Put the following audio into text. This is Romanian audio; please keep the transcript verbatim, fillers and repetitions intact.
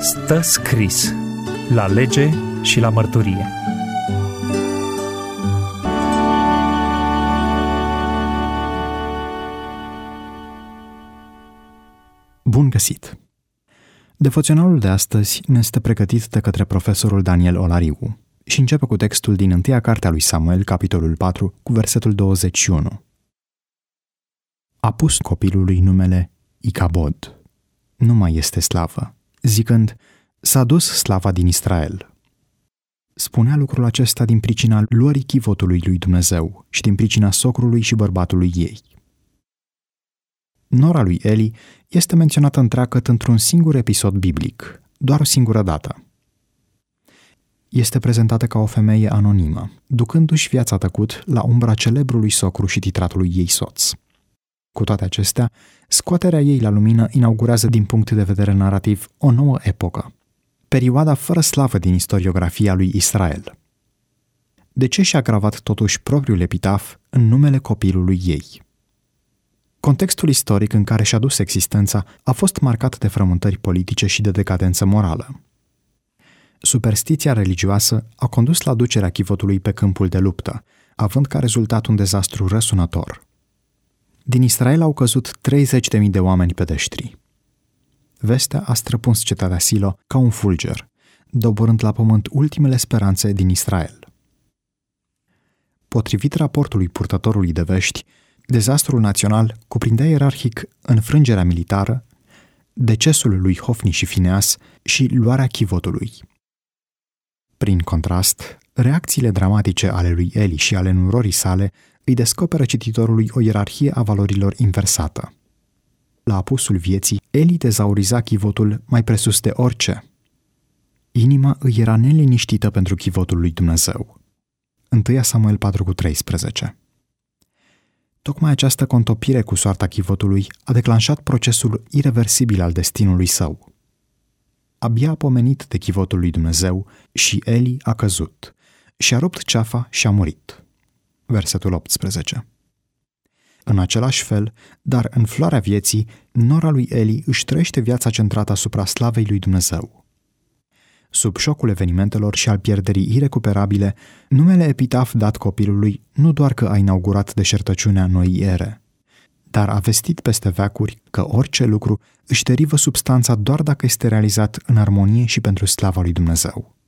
Stă scris la lege și la mărturie. Bun găsit! Devoționalul de astăzi ne este pregătit de către profesorul Daniel Olariu și începe cu textul din întâia carte a lui Samuel, capitolul patru, cu versetul douăzeci și unu. A pus copilului numele Icabod, nu mai este slavă, zicând, s-a dus slava din Israel. Spunea lucrul acesta din pricina luării chivotului lui Dumnezeu și din pricina socrului și bărbatului ei. Nora lui Eli este menționată întreagăt într-un singur episod biblic, doar o singură dată. Este prezentată ca o femeie anonimă, ducându-și viața tăcut la umbra celebrului socru și titratului ei soț. Cu toate acestea, scoaterea ei la lumină inaugurează din punct de vedere narrativ o nouă epocă, perioada fără slavă din istoriografia lui Israel. De ce și-a gravat totuși propriul epitaf în numele copilului ei? Contextul istoric în care și-a dus existența a fost marcat de frământări politice și de decadență morală. Superstiția religioasă a condus la ducerea chivotului pe câmpul de luptă, având ca rezultat un dezastru răsunător. Din Israel au căzut treizeci de mii de oameni pedeștri. Vestea a străpuns cetatea Silo ca un fulger, doborând la pământ ultimele speranțe din Israel. Potrivit raportului purtătorului de vești, dezastrul național cuprindea ierarhic înfrângerea militară, decesul lui Hofni și Fineas și luarea chivotului. Prin contrast, reacțiile dramatice ale lui Eli și ale nurorii sale îi descoperă cititorului o ierarhie a valorilor inversată. La apusul vieții, Eli tezauriza chivotul mai presus de orice. Inima îi era neliniștită pentru chivotul lui Dumnezeu. întâia Samuel patru cu treisprezece. Tocmai această contopire cu soarta chivotului a declanșat procesul ireversibil al destinului său. Abia a pomenit de chivotul lui Dumnezeu și Eli a căzut, și-a rupt ceafa și a murit. Versetul optsprezece. În același fel, dar în floarea vieții, nora lui Eli își trăiește viața centrată asupra slavei lui Dumnezeu. Sub șocul evenimentelor și al pierderii irecuperabile, numele epitaf dat copilului nu doar că a inaugurat deșertăciunea noii ere, dar a vestit peste veacuri că orice lucru își derivă substanța doar dacă este realizat în armonie și pentru slava lui Dumnezeu.